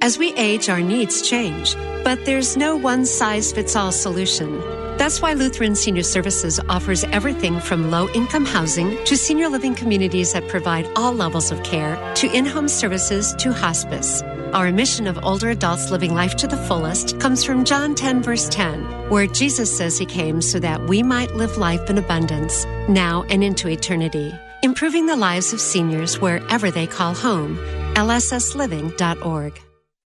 As we age, our needs change, but there's no one-size-fits-all solution. That's why Lutheran Senior Services offers everything from low-income housing to senior living communities that provide all levels of care, to in-home services to hospice. Our mission of older adults living life to the fullest comes from John 10, verse 10, where Jesus says he came so that we might live life in abundance, now and into eternity, improving the lives of seniors wherever they call home. lssliving.org.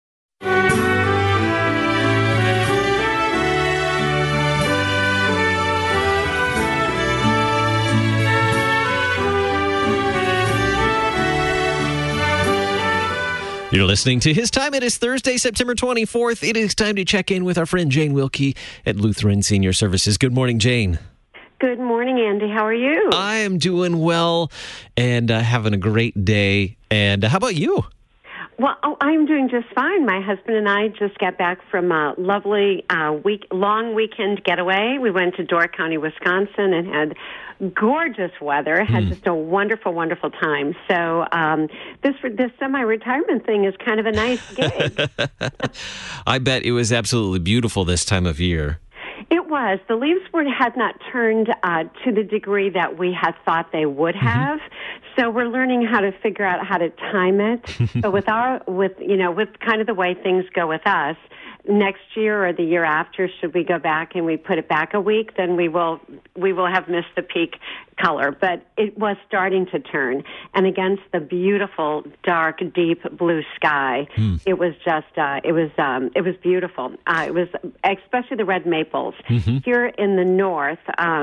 You're listening to His Time. It is Thursday, September 24th. It is time to check in with our friend Jane Wilkie at Lutheran Senior Services. Good morning, Jane. Good morning, Andy. How are you? I am doing well and having a great day. And how about you? Well, I'm doing just fine. My husband and I just got back from a lovely long weekend getaway. We went to Door County, Wisconsin, and had gorgeous weather. Had just a wonderful, wonderful time. So this semi-retirement thing is kind of a nice gig. I bet it was absolutely beautiful this time of year. It was. The leaves had not turned to the degree that we had thought they would have. So we're learning how to figure out how to time it. But with kind of the way things go with us, next year or the year after, should we go back and we put it back a week, then we will have missed the peak color. But it was starting to turn, and against the beautiful, dark, deep blue sky, it was just it was beautiful. It was especially the red maples here in the north.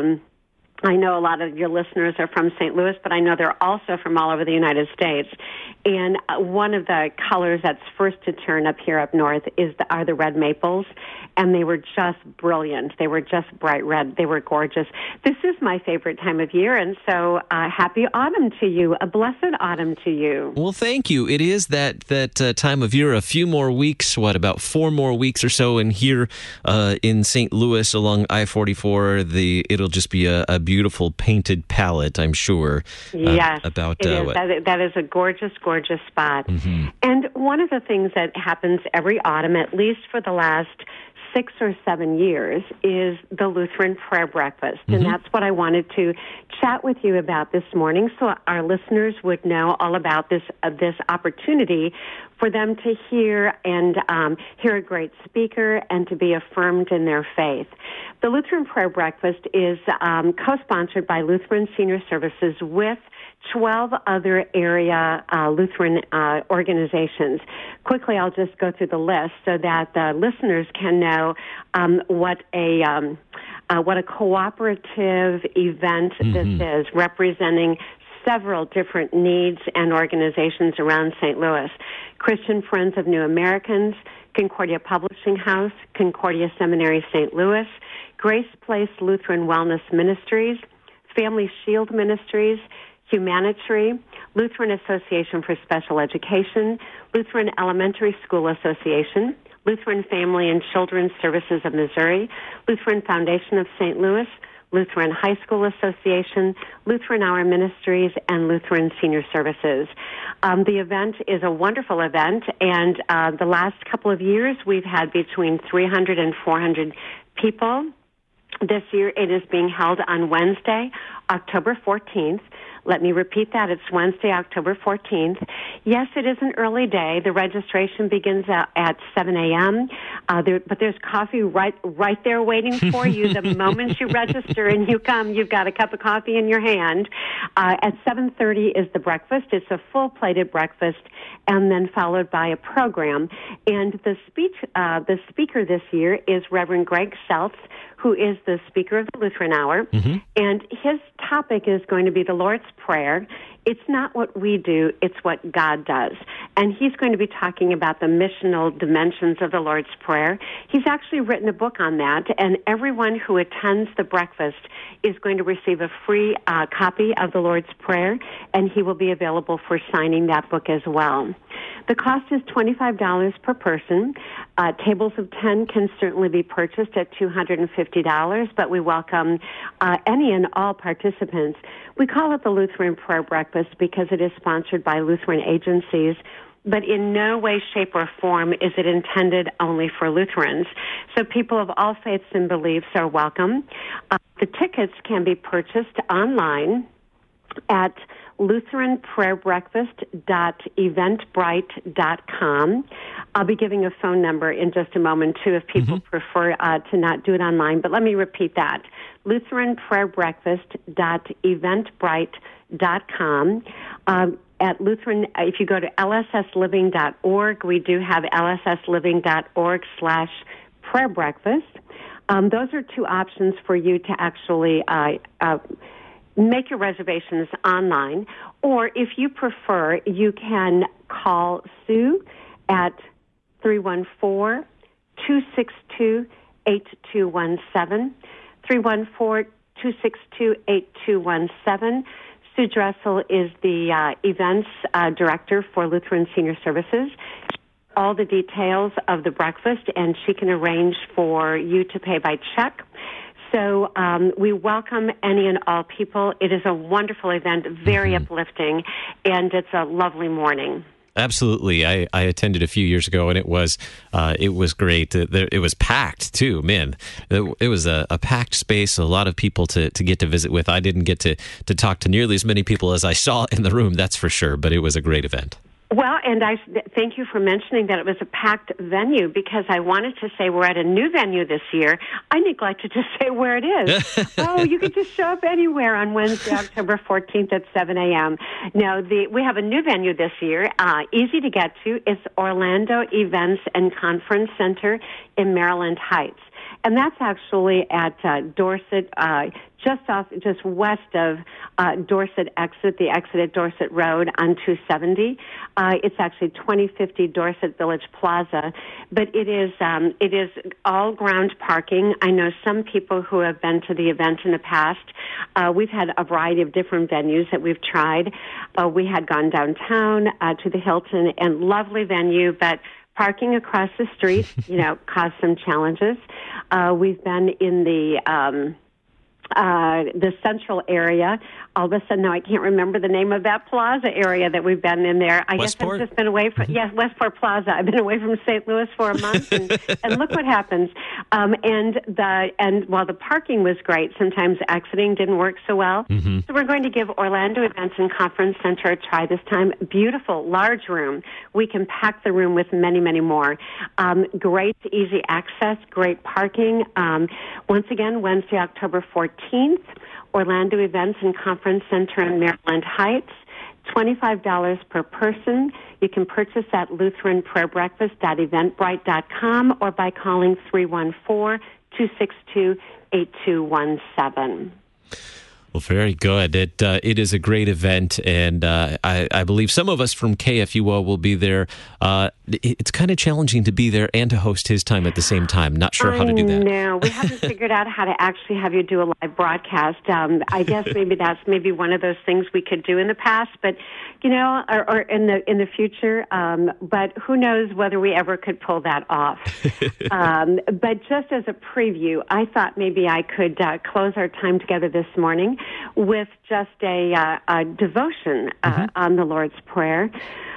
I know a lot of your listeners are from St. Louis, but I know they're also from all over the United States. And one of the colors that's first to turn up here up north are the red maples, and they were just brilliant. They were just bright red. They were gorgeous. This is my favorite time of year, and so happy autumn to you. A blessed autumn to you. Well, thank you. It is that time of year. A few more weeks, about 4 more weeks or so, and here in St. Louis along I-44, it'll just be a beautiful painted palette, I'm sure. Yes, it is. That is a gorgeous, gorgeous spot. And one of the things that happens every autumn, at least for the last 6 or 7 years, is the Lutheran Prayer Breakfast. And that's what I wanted to chat with you about this morning, so our listeners would know all about this opportunity for them to hear a great speaker and to be affirmed in their faith. The Lutheran Prayer Breakfast is co-sponsored by Lutheran Senior Services with 12 other area Lutheran organizations. Quickly, I'll just go through the list so that the listeners can know what a cooperative event this is, representing several different needs and organizations around St. Louis. Christian Friends of New Americans, Concordia Publishing House, Concordia Seminary St. Louis, Grace Place Lutheran Wellness Ministries, Family Shield Ministries, Humanitary, Lutheran Association for Special Education, Lutheran Elementary School Association, Lutheran Family and Children's Services of Missouri, Lutheran Foundation of St. Louis, Lutheran High School Association, Lutheran Hour Ministries, and Lutheran Senior Services. The event is a wonderful event, and the last couple of years we've had between 300 and 400 people. This year it is being held on Wednesday, October 14th. Let me repeat that. It's Wednesday, October 14th. Yes, it is an early day. The registration begins at 7 a.m., but there's coffee right there waiting for you. The moment you register and you come, you've got a cup of coffee in your hand. At 7:30 is the breakfast. It's a full-plated breakfast, and then followed by a program. And the speaker this year is Reverend Greg Seltz, who is the speaker of the Lutheran Hour. And his topic is going to be the Lord's Prayer. It's not what we do, it's what God does. And he's going to be talking about the missional dimensions of the Lord's Prayer. He's actually written a book on that, and everyone who attends the breakfast is going to receive a free copy of the Lord's Prayer, and he will be available for signing that book as well. The cost is $25 per person. Tables of 10 can certainly be purchased at $250, but we welcome any and all participants. We call it the Lutheran Prayer Breakfast because it is sponsored by Lutheran agencies but in no way, shape, or form is it intended only for Lutherans. So people of all faiths and beliefs are welcome. The tickets can be purchased online at LutheranPrayerBreakfast.eventbrite.com. I'll be giving a phone number in just a moment, too, if people prefer to not do it online. But let me repeat that. LutheranPrayerBreakfast.eventbrite.com. At Lutheran, if you go to lssliving.org, we do have lssliving.org/prayerbreakfast. Those are two options for you to actually make your reservations online. Or if you prefer, you can call Sue at 314-262-8217, 314-262-8217. Sue Dressel is the events director for Lutheran Senior Services. All the details of the breakfast, and she can arrange for you to pay by check. So we welcome any and all people. It is a wonderful event, very uplifting, and it's a lovely morning. Absolutely. I attended a few years ago, and it was great. It was packed, too. Man, it was a packed space, a lot of people to get to visit with. I didn't get to talk to nearly as many people as I saw in the room, that's for sure, but it was a great event. Well, and I thank you for mentioning that it was a packed venue, because I wanted to say we're at a new venue this year. I neglected to say where it is. Oh, you could just show up anywhere on Wednesday, October 14th at 7 a.m. Now, we have a new venue this year, easy to get to. It's Orlando Events and Conference Center in Maryland Heights. And that's actually at Dorset, just west of Dorset exit, the exit at Dorset Road on 270. It's actually 2050 Dorset Village Plaza, but it is all ground parking. I know some people who have been to the event in the past. We've had a variety of different venues that we've tried. We had gone downtown to the Hilton, and lovely venue, but parking across the street, caused some challenges. We've been in the central area. All of a sudden, now I can't remember the name of that plaza area that we've been in there. I Westport? guess I've just been away from, Westport Plaza. I've been away from St. Louis for a month, and look what happens. And while the parking was great, sometimes exiting didn't work so well. Mm-hmm. So we're going to give Orlando Events and Conference Center a try this time. Beautiful, large room. We can pack the room with many, many more. Great, easy access, great parking. Once again, Wednesday, October 14th, Orlando Events and Conference Center in Maryland Heights, $25 per person. You can purchase at LutheranPrayerBreakfast.eventbrite.com or by calling 314-262-8217. Well, very good. It is a great event, and I believe some of us from KFUO will be there. It's kind of challenging to be there and to host his time at the same time. Not sure how to do that. No, we haven't figured out how to actually have you do a live broadcast. I guess maybe that's one of those things we could do in the past, but or in the future. But who knows whether we ever could pull that off. But just as a preview, I thought maybe I could close our time together this morning with just a devotion on the Lord's Prayer.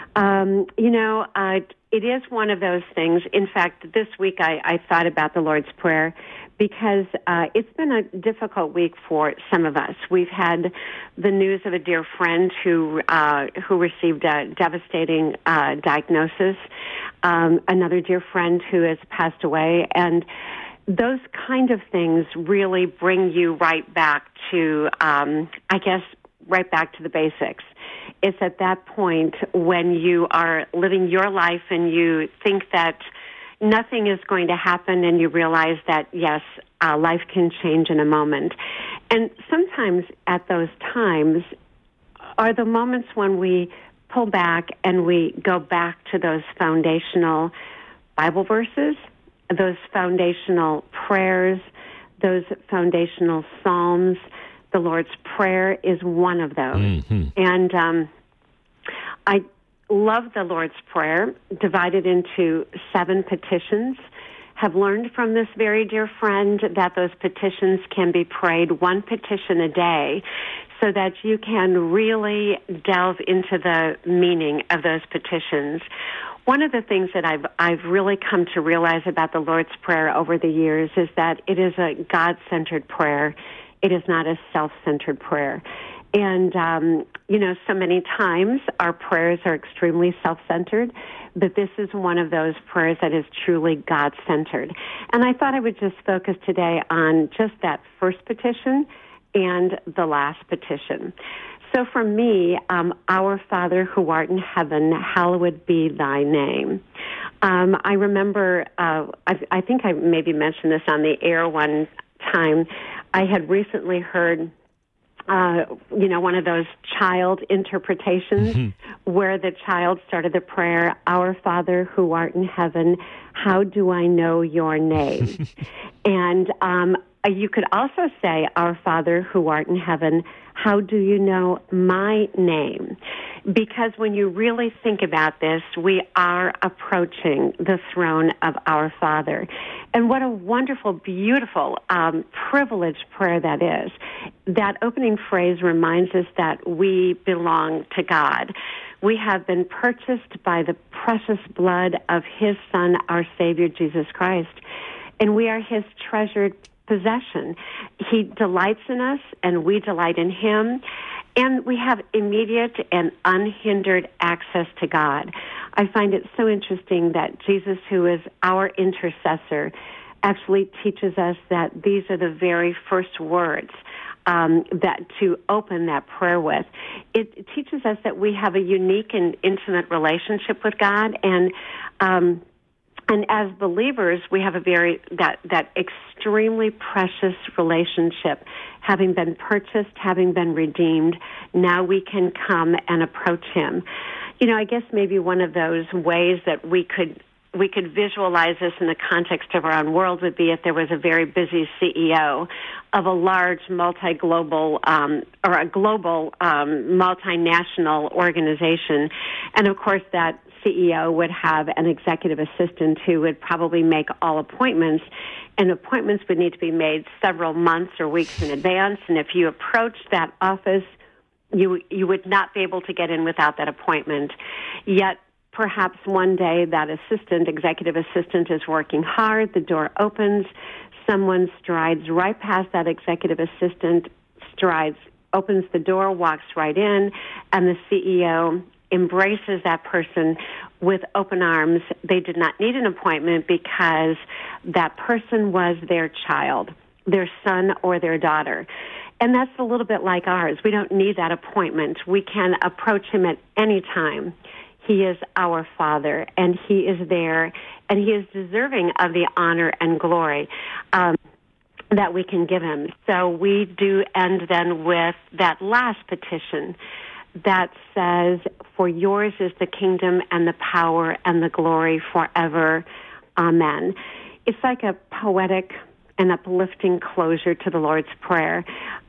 It is one of those things. In fact, this week I thought about the Lord's Prayer because it's been a difficult week for some of us. We've had the news of a dear friend who received a devastating diagnosis, another dear friend who has passed away, and those kind of things really bring you right back to, right back to the basics. It's at that point when you are living your life and you think that nothing is going to happen and you realize that, yes, life can change in a moment. And sometimes at those times are the moments when we pull back and we go back to those foundational Bible verses, those foundational prayers, those foundational psalms. The Lord's Prayer is one of those. Mm-hmm. And I love the Lord's Prayer, divided into 7 petitions. Have learned from this very dear friend that those petitions can be prayed 1 petition a day. so that you can really delve into the meaning of those petitions. One of the things that I've really come to realize about the Lord's Prayer over the years is that it is a God-centered prayer. It is not a self-centered prayer. And, so many times our prayers are extremely self-centered, but this is one of those prayers that is truly God-centered. And I thought I would just focus today on just that first petition and the last petition. So for me, Our Father who art in heaven, hallowed be thy name. I remember, I think I maybe mentioned this on the air one time. I had recently heard one of those child interpretations where the child started the prayer, Our Father who art in heaven, how do I know your name? And you could also say, Our Father who art in heaven, how do you know my name? Because when you really think about this, we are approaching the throne of our Father. And what a wonderful, beautiful, privileged prayer that is. That opening phrase reminds us that we belong to God. We have been purchased by the precious blood of His Son, our Savior, Jesus Christ. And we are His treasured possession. He delights in us, and we delight in Him. And we have immediate and unhindered access to God. I find it so interesting that Jesus, who is our intercessor, actually teaches us that these are the very first words that to open that prayer with. It teaches us that we have a unique and intimate relationship with God, and as believers, we have that extremely precious relationship. Having been purchased, having been redeemed, now we can come and approach Him. I guess maybe one of those ways that we could visualize this in the context of our own world would be if there was a very busy CEO of a large multi-global or a global multinational organization, and of course that CEO would have an executive assistant who would probably make all appointments, and appointments would need to be made several months or weeks in advance, and if you approached that office, you would not be able to get in without that appointment. Yet perhaps one day that executive assistant is working hard, the door opens, someone strides right past that executive assistant, opens the door, walks right in, and the CEO embraces that person with open arms. They did not need an appointment because that person was their child, their son or their daughter. And that's a little bit like ours. We don't need that appointment. We can approach Him at any time. He is our Father, and He is there, and He is deserving of the honor and glory that we can give Him. So we do end then with that last petition that says, for yours is the kingdom and the power and the glory forever. Amen. It's like a poetic and uplifting closure to the Lord's Prayer.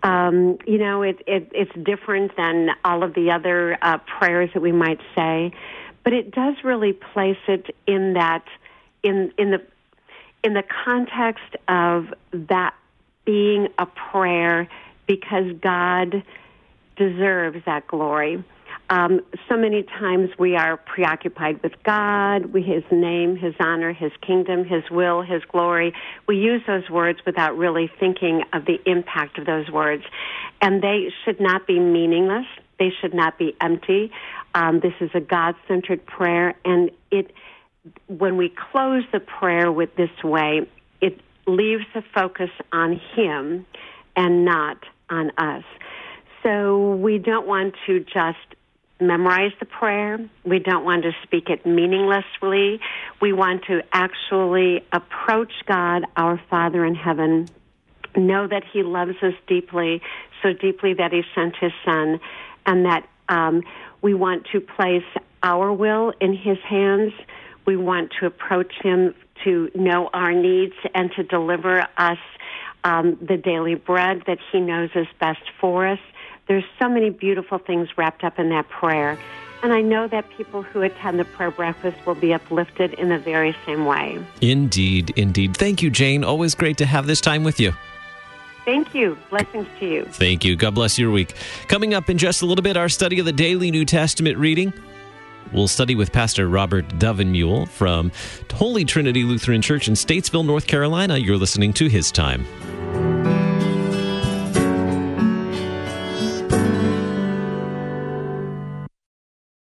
It's different than all of the other prayers that we might say, but it does really place it in that, in the context of that being a prayer because God deserves that glory. So many times we are preoccupied with God, with His name, His honor, His kingdom, His will, His glory. We use those words without really thinking of the impact of those words. And they should not be meaningless. They should not be empty. This is a God-centered prayer, and when we close the prayer with this way, it leaves the focus on Him and not on us. So we don't want to just memorize the prayer. We don't want to speak it meaninglessly. We want to actually approach God, our Father in heaven, know that He loves us deeply, so deeply that He sent His Son, and that we want to place our will in His hands. We want to approach Him to know our needs and to deliver us the daily bread that He knows is best for us. There's so many beautiful things wrapped up in that prayer. And I know that people who attend the prayer breakfast will be uplifted in the very same way. Indeed, indeed. Thank you, Jane. Always great to have this time with you. Thank you. Blessings to you. Thank you. God bless your week. Coming up in just a little bit, our study of the daily New Testament reading. We'll study with Pastor Robert Dovenmule from Holy Trinity Lutheran Church in Statesville, North Carolina. You're listening to His Time.